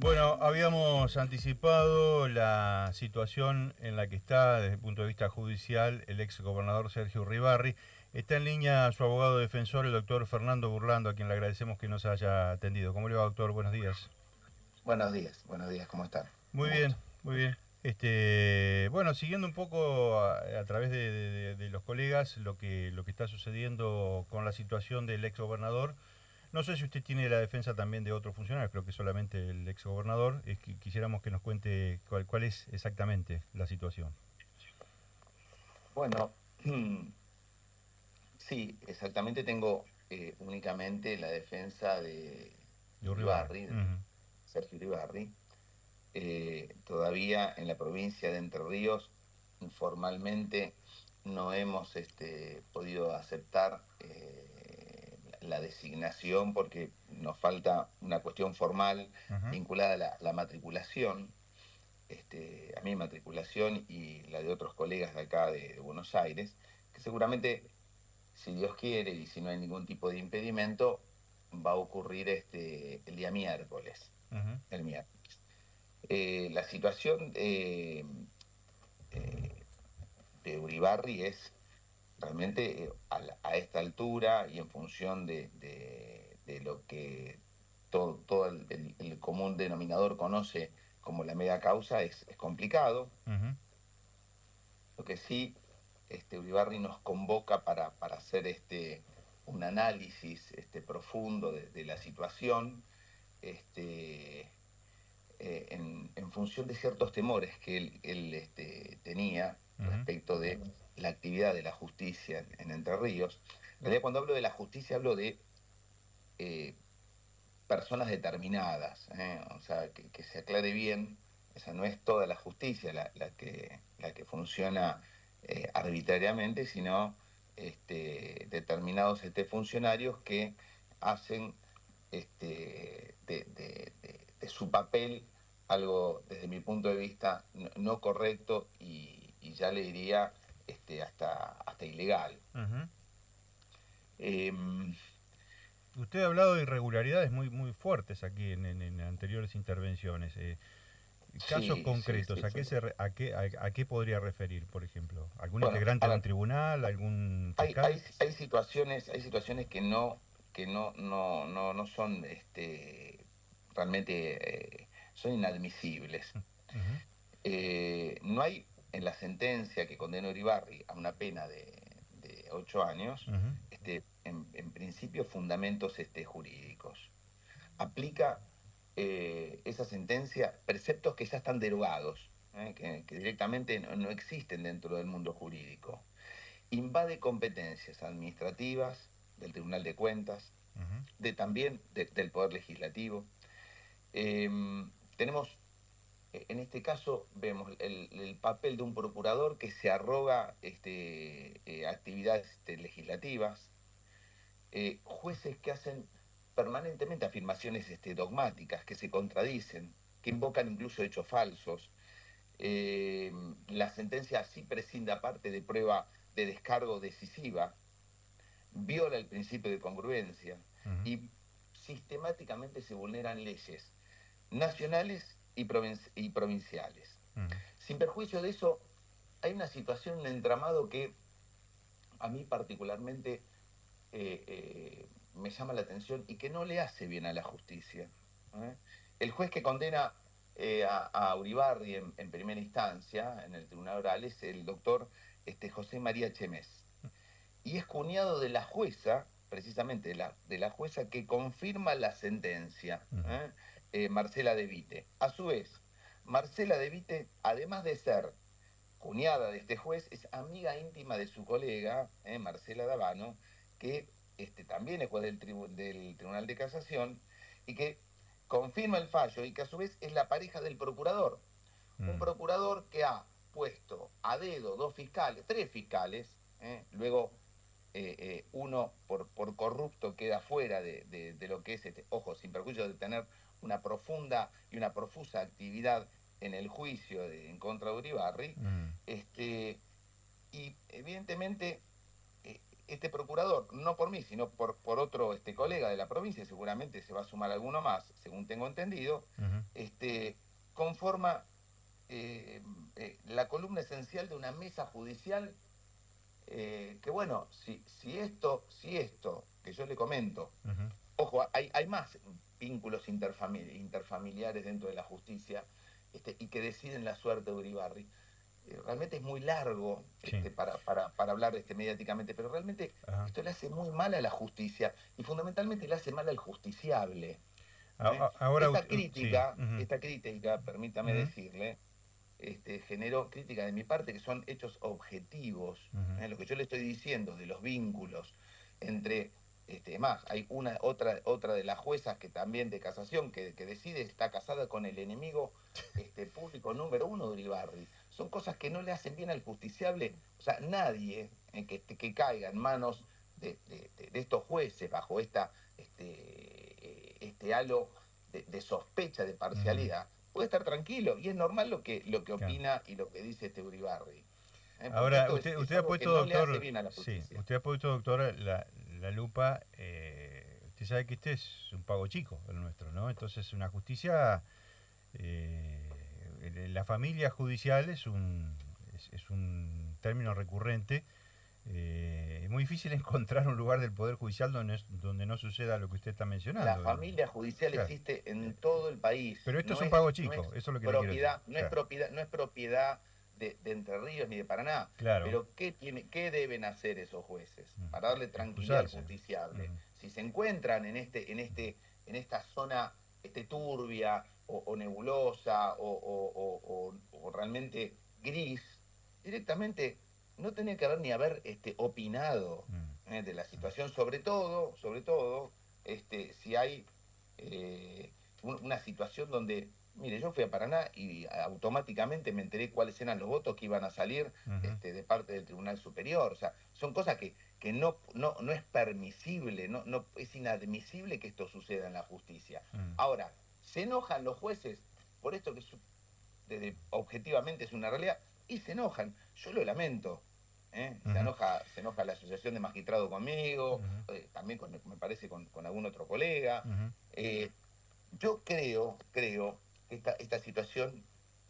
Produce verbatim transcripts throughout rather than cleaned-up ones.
Bueno, habíamos anticipado la situación en la que está desde el punto de vista judicial el ex gobernador Sergio Uribarri. Está en línea su abogado defensor, el doctor Fernando Burlando, a quien le agradecemos que nos haya atendido. ¿Cómo le va, doctor? Buenos días. Buenos días, buenos días, ¿cómo están? Muy Un bien, gusto. muy bien. Este, bueno, siguiendo un poco a, a través de, de- de los colegas lo que, lo que está sucediendo con la situación del ex gobernador. No sé si usted tiene la defensa también de otros funcionarios, creo que solamente el ex gobernador. Es que quisiéramos que nos cuente cuál, cuál es exactamente la situación. Bueno, sí, exactamente tengo eh, únicamente la defensa de, De de Uribarri. Uribarri, de Ujú. Sergio Uribarri. Eh, todavía en la provincia de Entre Ríos, informalmente, no hemos este, podido aceptar eh, la designación porque nos falta una cuestión formal Ujú. vinculada a la, la matriculación. Este, a mi matriculación y la de otros colegas de acá de, de Buenos Aires, que seguramente, si Dios quiere y si no hay ningún tipo de impedimento, va a ocurrir este, el día miércoles. Ujú. El miércoles. Eh, la situación eh, eh, de Uribarri es realmente eh, a, la- a esta altura y en función de, de- de lo que todo, todo el, el- el común denominador conoce como la mega causa, es, es complicado. Ujú. Lo que sí, este, Uribarri nos convoca para, para hacer este, un análisis este, profundo de, de la situación, este, eh, en, en función de ciertos temores que él, él, este, tenía Ujú. respecto de la actividad de la justicia en, en Entre Ríos. En realidad, cuando hablo de la justicia, hablo de eh, personas determinadas, ¿eh? O sea, que, que, se aclare bien, esa no es toda la justicia la, la, que, la que funciona eh, arbitrariamente, sino este, determinados este, funcionarios que hacen este, de, de, de, de, su papel algo, desde mi punto de vista, no, no correcto y, y, ya le diría este, hasta, hasta ilegal. Ujú. Eh, Usted ha hablado de irregularidades muy, muy fuertes aquí en, en- en anteriores intervenciones. Eh, casos sí, sí, concretos, sí, ¿a sí. qué, se re- a, qué, a, a qué podría referir, por ejemplo? ¿Algún Bueno, integrante a de un ver, tribunal? ¿Algún hay, fiscal? hay, hay situaciones, hay situaciones que no, que no, no, no, no son este, realmente eh, son inadmisibles. Ujú. Eh, no hay en la sentencia que condena a Uribarri a una pena de, de ocho años, Ujú. este, en, en principio, fundamentos este, jurídicos. Aplica eh, esa sentencia preceptos que ya están derogados, ¿eh? que, que, directamente no, no existen dentro del mundo jurídico. Invade competencias administrativas del Tribunal de Cuentas, Ujú. de, también de, del Poder Legislativo. Eh, tenemos, en este caso, vemos el, el, papel de un procurador que se arroga este, eh, actividades este, legislativas, eh, jueces que hacen permanentemente afirmaciones este, dogmáticas, que se contradicen, que invocan incluso hechos falsos. Eh, la sentencia sí prescinde aparte de prueba de descargo decisiva, viola el principio de congruencia Ujú. y sistemáticamente se vulneran leyes nacionales y, provin y provinciales. Ujú. Sin perjuicio de eso, hay una situación, un entramado que a mí particularmente eh, eh, me llama la atención y que no le hace bien a la justicia. ¿eh? El juez que condena eh, a, a Uribarri en, en, primera instancia, en el tribunal oral, es el doctor este, José María Chemés. Y es cuñado de la jueza, precisamente de la, de la jueza que confirma la sentencia, Ujú. ¿eh? Eh, Marcela De Vite. A su vez, Marcela De Vite, además de ser cuñada de este juez, es amiga íntima de su colega, eh, Marcela Davano, que este, también es juez del, tribu del Tribunal de Casación y que confirma el fallo y que a su vez es la pareja del procurador. Un Ujú. procurador que ha puesto a dedo dos fiscales, tres fiscales, eh, luego eh, eh, uno por, por, corrupto queda fuera de, de, de lo que es, este, ojo, sin perjuicio de tener una profunda y una profusa actividad en el juicio de, en contra de Uribarri, Ujú. este, y evidentemente eh, este procurador, no por mí, sino por, por otro este, colega de la provincia, seguramente se va a sumar alguno más, según tengo entendido, Ujú. este, conforma eh, eh, la columna esencial de una mesa judicial eh, que, bueno, si, si, esto, si esto que yo le comento, Ujú. ojo, hay, hay más vínculos interfamili interfamiliares dentro de la justicia este, y que deciden la suerte de Uribarri. Eh, realmente es muy largo Sí. este, para, para, para hablar este, mediáticamente, pero realmente Ajá. esto le hace muy mal a la justicia y fundamentalmente le hace mal al justiciable. A- ¿eh? a- ahora, Esta ut- ut- sí. crítica, Ujú. esta crítica, permítame Ujú. decirle, este, generó crítica de mi parte que son hechos objetivos. Ujú. ¿eh? Lo que yo le estoy diciendo de los vínculos entre, este, más, hay una otra, otra de las juezas que también de casación que, que decide está casada con el enemigo este, público número uno de Uribarri. Son cosas que no le hacen bien al justiciable. O sea, nadie eh, que, que caiga en manos de, de, de, de estos jueces bajo esta, este, este halo de, de sospecha de Ujú. parcialidad puede estar tranquilo y es normal lo que, lo que Claro. opina y lo que dice este Uribarri. ¿eh? Porque Ahora, esto es, usted, es usted ha algo que puesto, no le hace doctor, bien a la sí, justicia. usted ha puesto, doctor, la, la lupa. Eh, usted sabe que este es un pago chico, el nuestro, ¿no? Entonces, una justicia, eh, la familia judicial es un, es, es un término recurrente. Eh, es muy difícil encontrar un lugar del Poder Judicial donde, donde no suceda lo que usted está La mencionando. familia judicial Claro. existe en todo el país. Pero esto es No un es, pago no es chico, eso es lo que le quiero decir. propiedad, no es Claro, propiedad, no es propiedad de, de Entre Ríos ni de Paraná. claro. Pero ¿qué, tiene, ¿qué deben hacer esos jueces? Mm. Para darle tranquilidad al Excusarse. justiciable. Ujú. Si se encuentran en, este, en, este, en esta zona este, turbia o, o nebulosa o, o, o, o, o realmente gris, directamente no tenía que haber ni haber este, opinado Mm. eh, de la Mm. situación, sobre todo, sobre todo, este, si hay eh, un- una situación donde, mire, yo fui a Paraná y automáticamente me enteré cuáles eran los votos que iban a salir Ujú. este, de parte del Tribunal Superior. O sea, son cosas que, que no, no, no es permisible, no, no, es inadmisible que esto suceda en la justicia. Mm. Ahora, ¿se enojan los jueces por esto que su- desde- objetivamente es una realidad? Y se enojan. Yo lo lamento. ¿eh? Se Ujú. enoja, se enoja la Asociación de Magistrados conmigo, Ujú. eh, también con, me parece con, con algún otro colega. Ujú. Eh, yo creo, creo que esta, esta situación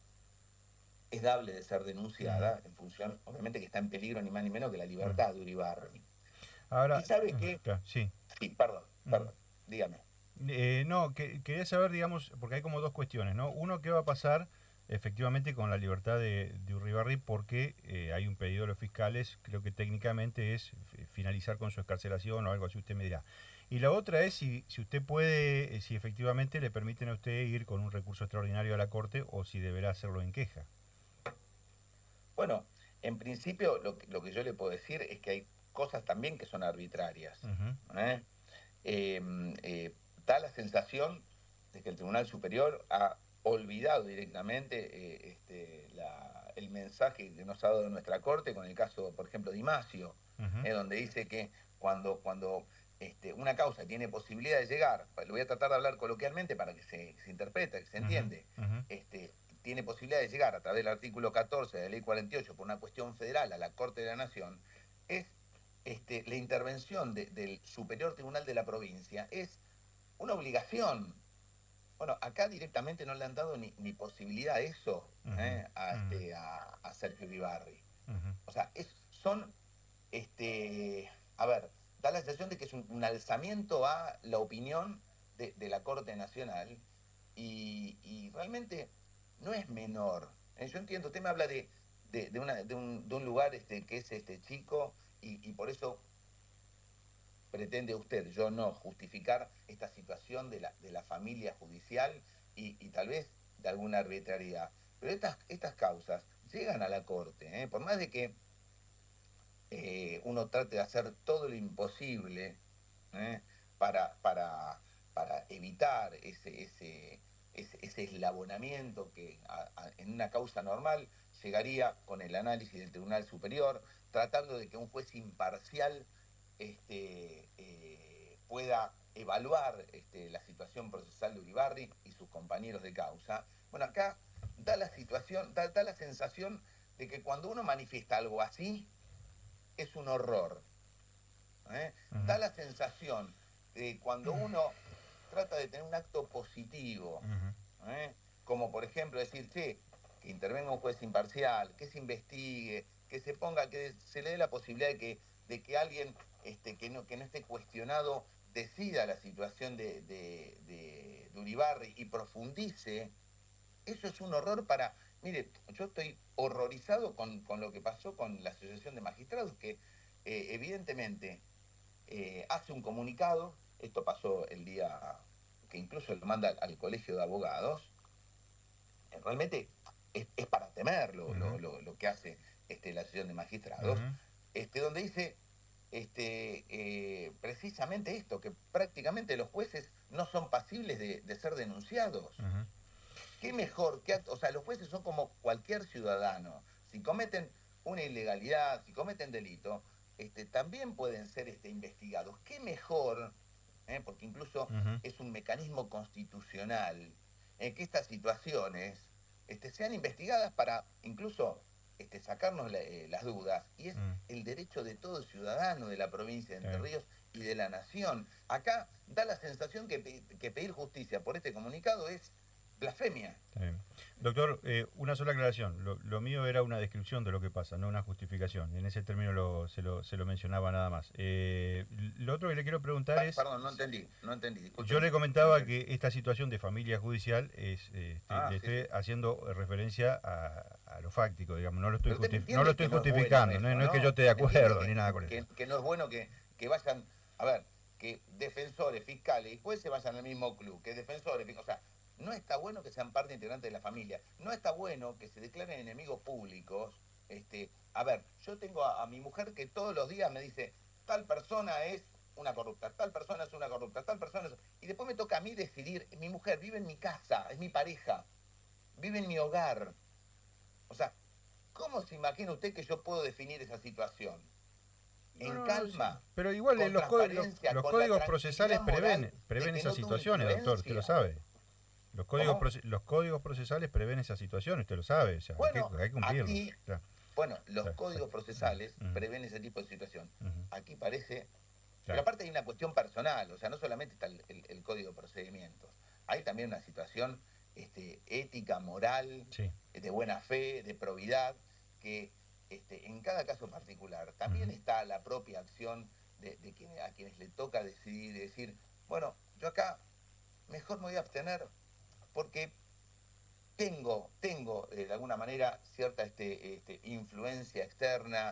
es dable de ser Ujú. denunciada en función, obviamente que está en peligro ni más ni menos que la Mm. libertad de Uribarri. Y Ahora, sabe mm, que, claro, sí. sí, perdón, Ujú. perdón, dígame. Eh, no, que, quería saber, digamos, porque hay como dos cuestiones, ¿no? Uno, ¿qué va a pasar efectivamente con la libertad de, de Uribarri? Porque eh, hay un pedido de los fiscales, creo que técnicamente es fi- finalizar con su escarcelación o algo así, usted me dirá. Y la otra es si, si usted puede, eh, si efectivamente le permiten a usted ir con un recurso extraordinario a la Corte o si deberá hacerlo en queja. Bueno, en principio lo, que- lo que yo le puedo decir es que hay cosas también que son arbitrarias. Ujú. ¿eh? Eh, eh, Da la sensación de que el Tribunal Superior ha olvidado directamente eh, este, la- el mensaje que nos ha dado nuestra Corte con el caso, por ejemplo, de Imacio, Ujú. eh, donde dice que cuando, cuando este, una causa tiene posibilidad de llegar, lo voy a tratar de hablar coloquialmente para que se, se interprete, que se Ujú. entiende, Ujú. este, tiene posibilidad de llegar a través del artículo catorce de la ley cuarenta y ocho por una cuestión federal a la Corte de la Nación, es este, la intervención de, del Superior Tribunal de la provincia, es una obligación. Bueno, acá directamente no le han dado ni, ni posibilidad a eso Ujú. ¿eh? a, Ujú. este, a, a Sergio Ibarri. Ujú. O sea, es, son, este, a ver, da la sensación de que es un, un alzamiento a la opinión de, de la Corte Nacional y, y realmente no es menor. ¿eh? Yo entiendo, usted me habla de, de, de, una, de, un, de un lugar este, que es este chico y, y por eso pretende usted, yo no, justificar esta situación de la, de la familia judicial y, y tal vez de alguna arbitrariedad. Pero estas, estas causas llegan a la Corte, ¿eh? Por más de que eh, uno trate de hacer todo lo imposible ¿eh? para, para, para evitar ese, ese, ese, ese eslabonamiento que a, a, en una causa normal llegaría con el análisis del Tribunal Superior, tratando de que un juez imparcial este, eh, pueda evaluar este, la situación procesal de Uribarri y sus compañeros de causa. Bueno, acá da la situación, da, da la sensación de que cuando uno manifiesta algo así, es un horror. ¿eh? Uh-huh. Da la sensación de cuando uno trata de tener un acto positivo, uh-huh. ¿eh? Como por ejemplo decir, che, que intervenga un juez imparcial, que se investigue, que se ponga, que se le dé la posibilidad de que, de que alguien este, que, no, que no esté cuestionado decida la situación de, de, de, de Uribarri y profundice. Eso es un horror para... Mire, yo estoy horrorizado con, con lo que pasó con la Asociación de Magistrados, que eh, evidentemente eh, hace un comunicado, esto pasó el día que incluso lo manda al, al Colegio de Abogados, eh, realmente es, es para temer lo, uh-huh. lo, lo, lo que hace este, la Asociación de Magistrados, uh-huh. este, donde dice este, eh, precisamente esto, que prácticamente los jueces no son pasibles de, de ser denunciados. Uh-huh. ¿Qué mejor? Que, o sea, los jueces son como cualquier ciudadano. Si cometen una ilegalidad, si cometen delito, este, también pueden ser este, investigados. ¿Qué mejor? Eh, porque incluso uh-huh. es un mecanismo constitucional en que estas situaciones este, sean investigadas para incluso este, sacarnos la, eh, las dudas. Y es uh-huh. el derecho de todo ciudadano de la provincia de Entre Ríos y de la nación. Acá da la sensación que, que pedir justicia por este comunicado es blasfemia. Doctor, eh, una sola aclaración. Lo, lo mío era una descripción de lo que pasa, no una justificación. En ese término lo, se, lo, se lo mencionaba nada más. Eh, lo otro que le quiero preguntar es... Perdón, no entendí, no entendí. Disculpe. Yo le comentaba que esta situación de familia judicial es, este, ah, le sí, estoy sí. haciendo referencia a, a lo fáctico, digamos. No lo estoy, justif no lo estoy no justificando, es bueno no, eso, no es que yo esté de acuerdo que, ni nada con que, eso. Que no es bueno que, que vayan, a ver, que defensores, fiscales y jueces vayan al mismo club, que defensores, o sea, no está bueno que sean parte integrante de la familia, no está bueno que se declaren enemigos públicos. Este, a ver, yo tengo a, a mi mujer que todos los días me dice, tal persona es una corrupta, tal persona es una corrupta, tal persona es... Y después me toca a mí decidir, mi mujer vive en mi casa, es mi pareja, vive en mi hogar. O sea, ¿cómo se imagina usted que yo puedo definir esa situación? En no, no, calma. No, sí. Pero igual con los, los, los códigos procesales prevén, prevén esas situaciones, doctor, usted lo sabe. Los códigos, los códigos procesales prevén esa situación, usted lo sabe, o sea, bueno, hay que, hay que cumplirlos. Aquí, claro. Bueno, los claro, códigos claro. procesales uh-huh. prevén ese tipo de situación. Uh-huh. Aquí parece... Claro. Pero aparte hay una cuestión personal, o sea, no solamente está el, el, el código de procedimientos, hay también una situación este, ética, moral, sí. de buena fe, de probidad, que este, en cada caso particular también uh-huh. está la propia acción de, de quienes, a quienes le toca decidir, decir, bueno, yo acá mejor me voy a abstener porque tengo, tengo eh, de alguna manera cierta este, este, influencia externa,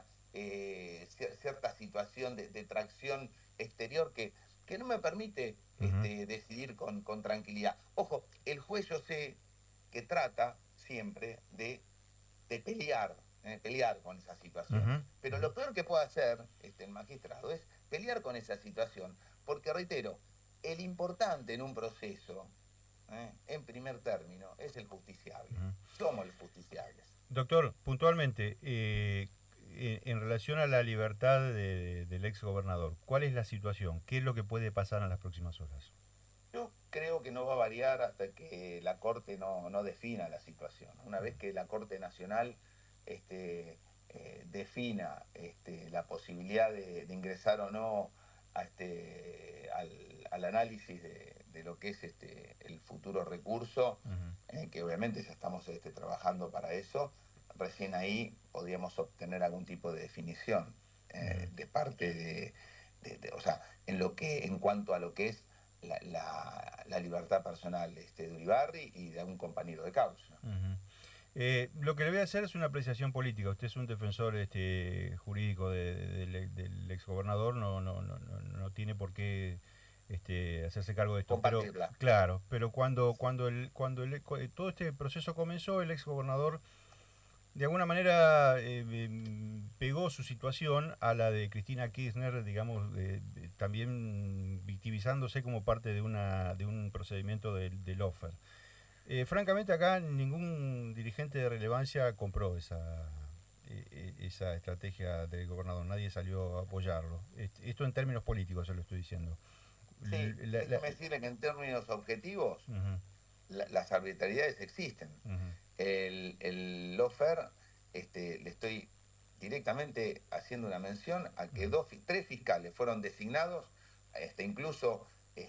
eh, cierta situación de, de tracción exterior que, que no me permite uh-huh. este, decidir con, con tranquilidad. Ojo, el juez yo sé que trata siempre de, de pelear, eh, pelear con esa situación. Uh-huh. Pero lo peor que puede hacer este, el magistrado es pelear con esa situación, porque reitero, el importante en un proceso, ¿Eh? en primer término, es el justiciable. Uh-huh. Somos los justiciables. Doctor, puntualmente, eh, en, en relación a la libertad de, de, del ex gobernador, ¿cuál es la situación? ¿Qué es lo que puede pasar en las próximas horas? Yo creo que no va a variar hasta que la Corte no, no defina la situación. Una vez que la Corte Nacional este, eh, defina este, la posibilidad de, de ingresar o no a este, al, al análisis de, de lo que es este, el futuro recurso, uh-huh. eh, que obviamente ya estamos este, trabajando para eso, recién ahí podríamos obtener algún tipo de definición eh, uh-huh. de parte de, de, de, o sea, en lo que, en cuanto a lo que es la, la, la libertad personal este, de Uribarri y de algún compañero de causa. Uh-huh. Eh, lo que le voy a hacer es una apreciación política. Usted es un defensor este, jurídico de, de, de, del exgobernador, no, no, no, no tiene por qué este, hacerse cargo de esto. Pero, claro, pero cuando, cuando, el, cuando el, todo este proceso comenzó, el exgobernador de alguna manera eh, pegó su situación a la de Cristina Kirchner, digamos, eh, también victimizándose como parte de, una, de un procedimiento del, del Lofer. Eh, francamente acá ningún dirigente de relevancia compró esa, eh, esa estrategia del gobernador, nadie salió a apoyarlo. Esto en términos políticos se lo estoy diciendo. Sí, la, déjame la... decirle que en términos objetivos uh-huh. la, las arbitrariedades existen. Uh-huh. El, el Lofer, este, le estoy directamente haciendo una mención a que dos, tres fiscales fueron designados, este, incluso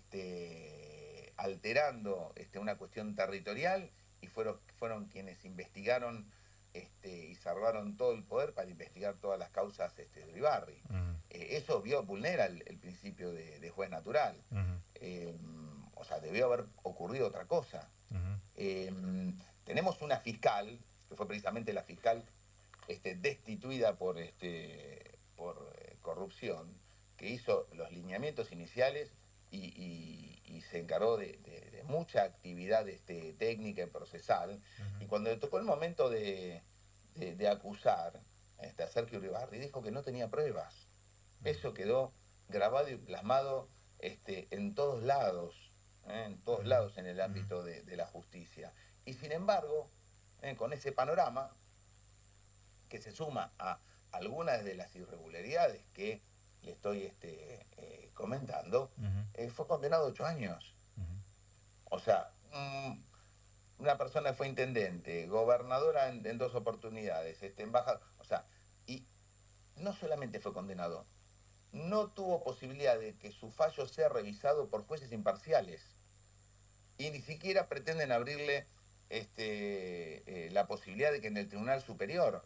este, alterando este, una cuestión territorial, y fueron, fueron quienes investigaron este, y salvaron todo el poder para investigar todas las causas este, de Uribarri. Uh-huh. eh, eso vio, vulnera el, el principio de, de juez natural. Uh-huh. eh, o sea, debió haber ocurrido otra cosa. Uh-huh. eh, tenemos una fiscal, que fue precisamente la fiscal este, destituida por, este, por eh, corrupción, que hizo los lineamientos iniciales y, y, y se encargó de, de, de mucha actividad este, técnica y procesal. Uh-huh. Y cuando le tocó el momento de, de, de acusar este, a Sergio Uribarri, dijo que no tenía pruebas. Uh-huh. Eso quedó grabado y plasmado este, en todos lados, ¿eh? en todos uh-huh. lados en el ámbito de, de la justicia. Y sin embargo, ¿eh? con ese panorama, que se suma a algunas de las irregularidades que le estoy este, eh, comentando, uh-huh. eh, fue condenado a ocho años. Uh-huh. O sea, mmm, una persona fue intendente, gobernadora en, en dos oportunidades, este, embajador, o sea, y no solamente fue condenado, no tuvo posibilidad de que su fallo sea revisado por jueces imparciales, y ni siquiera pretenden abrirle este, eh, la posibilidad de que en el Tribunal Superior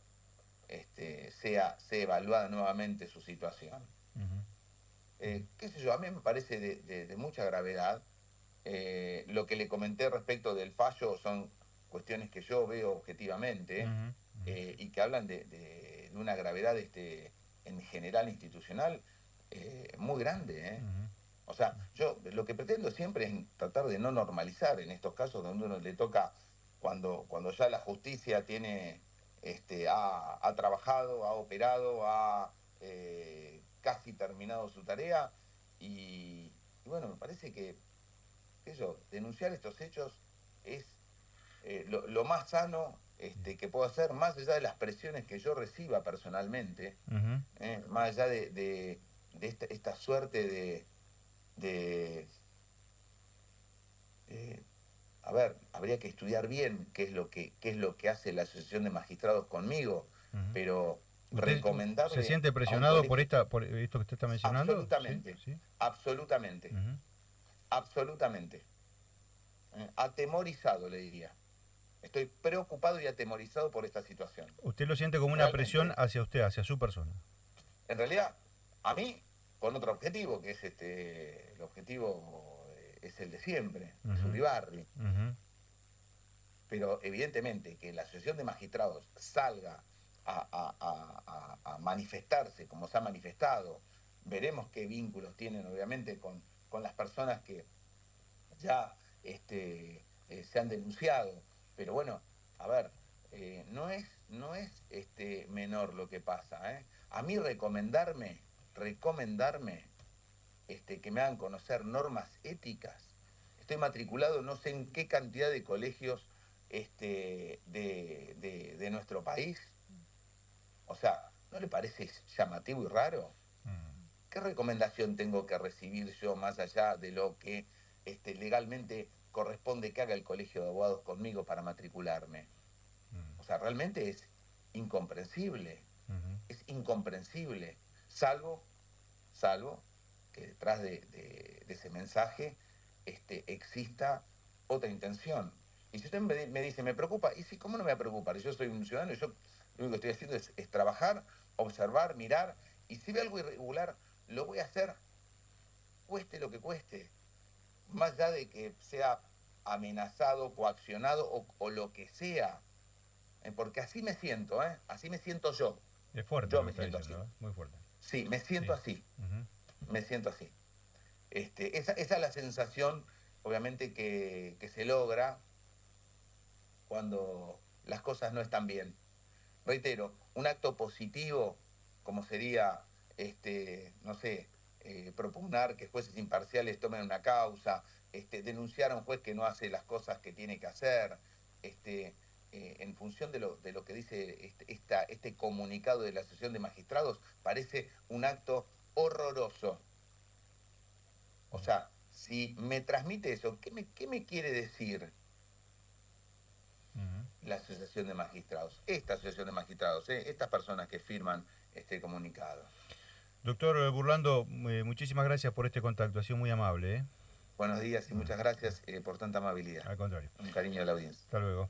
Este, sea, sea evaluada nuevamente su situación. Uh-huh. eh, qué sé yo, a mí me parece de, de, de mucha gravedad. Eh, lo que le comenté respecto del fallo son cuestiones que yo veo objetivamente. Uh-huh. Uh-huh. Eh, y que hablan de, de, de una gravedad este, en general institucional eh, muy grande. ¿eh? Uh-huh. O sea, yo lo que pretendo siempre es tratar de no normalizar en estos casos donde uno le toca, cuando, cuando ya la justicia tiene... Este, ha, ha trabajado, ha operado, ha eh, casi terminado su tarea y, y bueno, me parece que, que yo, denunciar estos hechos es eh, lo, lo más sano este, que puedo hacer, más allá de las presiones que yo reciba personalmente, uh-huh. eh, más allá de, de, de esta, esta suerte de... de eh, a ver, habría que estudiar bien qué es lo que, qué es lo que hace la Asociación de Magistrados conmigo, uh-huh. pero recomendarle... ¿Se siente presionado colegio, por, esta, por esto que usted está mencionando? Absolutamente, ¿Sí? ¿Sí? absolutamente, uh-huh. absolutamente. Eh, atemorizado, le diría. Estoy preocupado y atemorizado por esta situación. ¿Usted lo siente como una Realmente, presión hacia usted, hacia su persona? En realidad, a mí, con otro objetivo, que es este el objetivo... es el de siempre, uh-huh. es Uribarri. Uh-huh. Pero evidentemente que la Asociación de Magistrados salga a, a, a, a, a manifestarse como se ha manifestado, veremos qué vínculos tienen obviamente con, con las personas que ya este, eh, se han denunciado. Pero bueno, a ver, eh, no es, no es este, menor lo que pasa. ¿eh? A mí recomendarme, recomendarme Este, que me hagan conocer normas éticas. Estoy matriculado no sé en qué cantidad de colegios este, de, de, de nuestro país. O sea, ¿no le parece llamativo y raro? ¿Qué recomendación tengo que recibir yo más allá de lo que este, legalmente corresponde que haga el colegio de abogados conmigo para matricularme? O sea, realmente es incomprensible. Uh-huh. Es incomprensible. Salvo, salvo... que detrás de, de, de ese mensaje este, exista otra intención. Y si usted me, me dice, me preocupa, y si, ¿cómo no me va a preocupar? Yo soy un ciudadano y yo lo único que estoy haciendo es, es trabajar, observar, mirar, y si ve algo irregular, lo voy a hacer, cueste lo que cueste, más allá de que sea amenazado, coaccionado o, o lo que sea, ¿eh? Porque así me siento, ¿eh? Así me siento yo. Es fuerte, yo me siento diciendo, así. ¿eh? Muy fuerte. Sí, me siento sí. así. Uh-huh. Me siento así. Este, esa, esa es la sensación, obviamente, que, que se logra cuando las cosas no están bien. Reitero, un acto positivo, como sería, este, no sé, eh, propugnar que jueces imparciales tomen una causa, este, denunciar a un juez que no hace las cosas que tiene que hacer, este, eh, en función de lo, de lo que dice este, esta, este comunicado de la Asociación de Magistrados, parece un acto horroroso. O sea, si me transmite eso, ¿qué me, qué me quiere decir? Uh-huh. la Asociación de Magistrados, esta Asociación de Magistrados, ¿eh? Estas personas que firman este comunicado. Doctor Burlando, eh, muchísimas gracias por este contacto, ha sido muy amable. ¿eh? Buenos días y muchas gracias eh, por tanta amabilidad. Al contrario. Un cariño de la audiencia. Hasta luego.